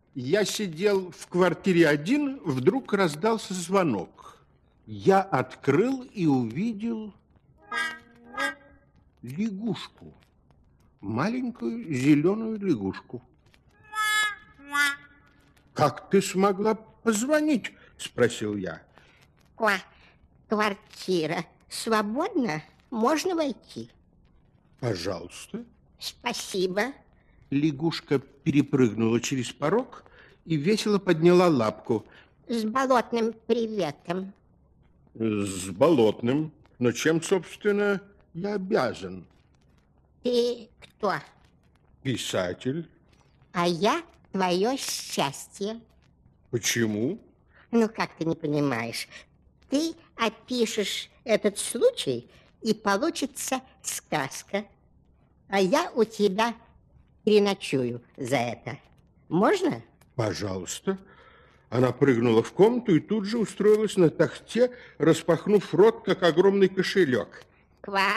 Я сидел в квартире один, вдруг раздался звонок. Я открыл и увидел лягушку. Маленькую зеленую лягушку. «Как ты смогла позвонить?» – спросил я. Квартира свободна? Можно войти? Пожалуйста. Спасибо. Лягушка перепрыгнула через порог и весело подняла лапку. С болотным приветом. С болотным. Но чем, собственно, я обязан? Ты кто? Писатель. А я твое счастье. Почему? Ну, как ты не понимаешь? Ты опишешь этот случай, и получится сказка. А я у тебя переночую за это. Можно? Пожалуйста. Она прыгнула в комнату и тут же устроилась на тахте, распахнув рот, как огромный кошелек. Ква!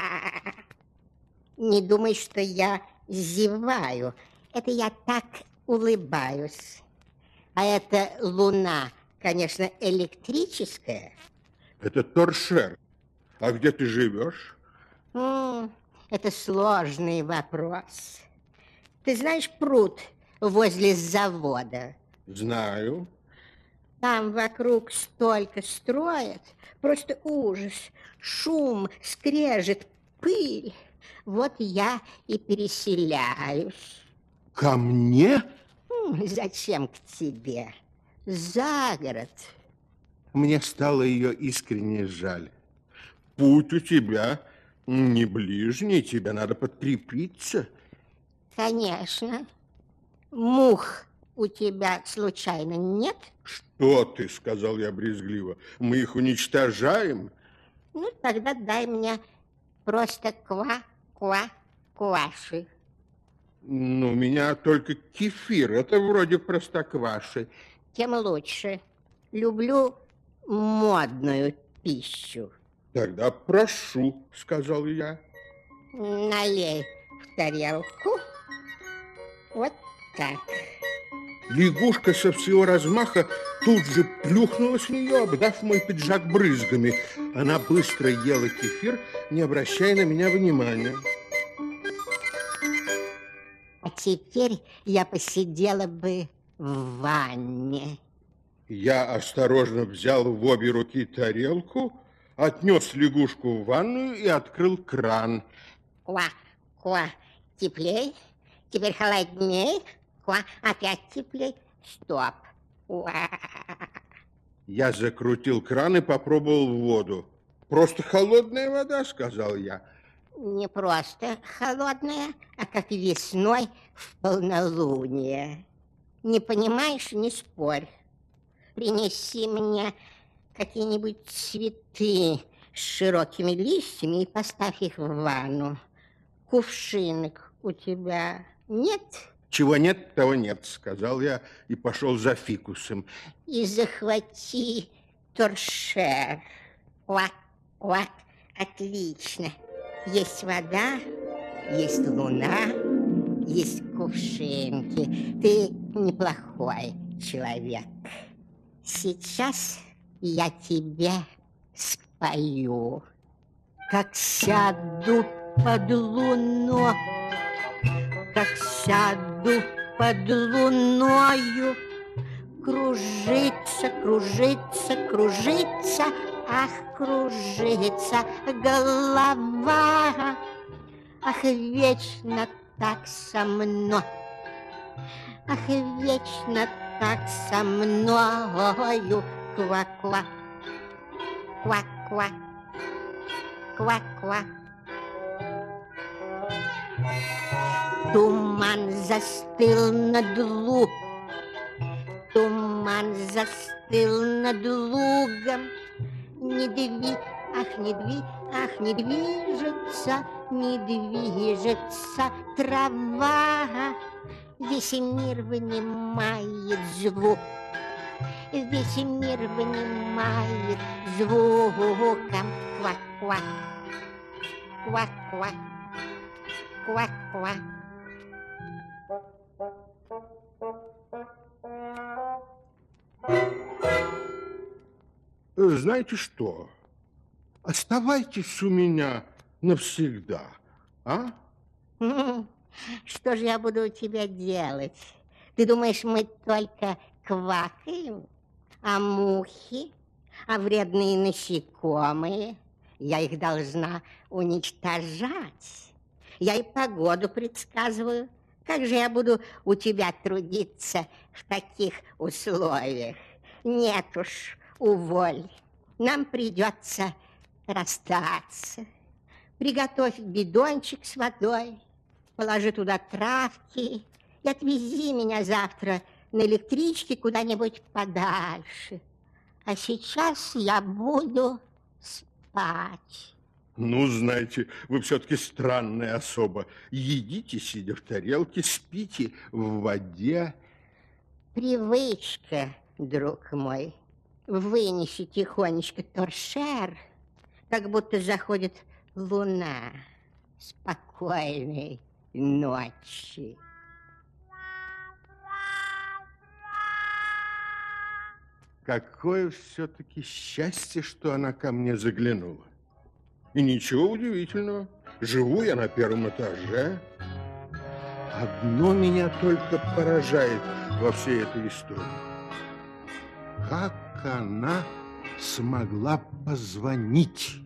Не думай, что я зеваю. Это я так улыбаюсь. А это луна, конечно, электрическая. Это торшер. А где ты живешь? Это сложный вопрос. Ты знаешь пруд возле завода? Знаю. Там вокруг столько строят, просто ужас. Шум, скрежет, пыль. Вот я и переселяюсь. Ко мне? Зачем к тебе? За город. Мне стало ее искренне жаль. Путь у тебя не ближний, тебе надо подкрепиться. Конечно. Мух у тебя случайно нет? Что ты, сказал я брезгливо, мы их уничтожаем? Ну, тогда дай мне просто кваши. Ну, у меня только кефир, это вроде простокваши. Тем лучше. Люблю модную пищу. Тогда прошу, сказал я. Налей в тарелку. Вот так. Лягушка со всего размаха тут же плюхнулась в нее, обдав мой пиджак брызгами. Она быстро ела кефир, не обращая на меня внимания. А теперь я посидела бы в ванне. Я осторожно взял в обе руки тарелку, отнес лягушку в ванную и открыл кран. Теплей? Теперь холодней? Опять теплей? Стоп. Я закрутил кран и попробовал воду. Просто холодная вода, сказал я. Не просто холодная, а как весной в полнолуние. Не понимаешь, не спорь. Принеси мне какие-нибудь цветы с широкими листьями и поставь их в ванну. Кувшинок у тебя нет? Чего нет, того нет, сказал я и пошел за фикусом. И захвати торшер. Отлично. Есть вода, есть луна, есть кувшинки. Ты неплохой человек. Сейчас я тебе спою. Как сяду под луной, как сяду под луною, кружится, кружится, кружится, ах, кружится голова. Ах, вечно так со мной, ах, вечно так со мною. Ква-ква, ква-ква, ква-ква. Туман застыл над лугом, туман застыл над лугом. Не движется, не движется трава. Весь мир вынимает звук, весь мир вынимает звуком. Ква-ква, ква-ква, ква-ква. знаете что? Оставайтесь у меня навсегда, а? Что же я буду у тебя делать? Ты думаешь, мы только квакаем? А мухи? А вредные насекомые? Я их должна уничтожать. Я и погоду предсказываю. Как же я буду у тебя трудиться в таких условиях? Нет уж, уволь. Нам придется расстаться. Приготовь бидончик с водой, положи туда травки и отвези меня завтра на электричке куда-нибудь подальше. А сейчас я буду спать. Ну, знаете, вы все-таки странная особа. Едите, сидя в тарелке, спите в воде. Привычка, друг мой. Вынеси тихонечко торшер, как будто заходит луна. Спокойной ночи. Какое все-таки счастье, что она ко мне заглянула. И ничего удивительного. Живу я на первом этаже. Одно меня только поражает во всей этой истории. Как она смогла позвонить?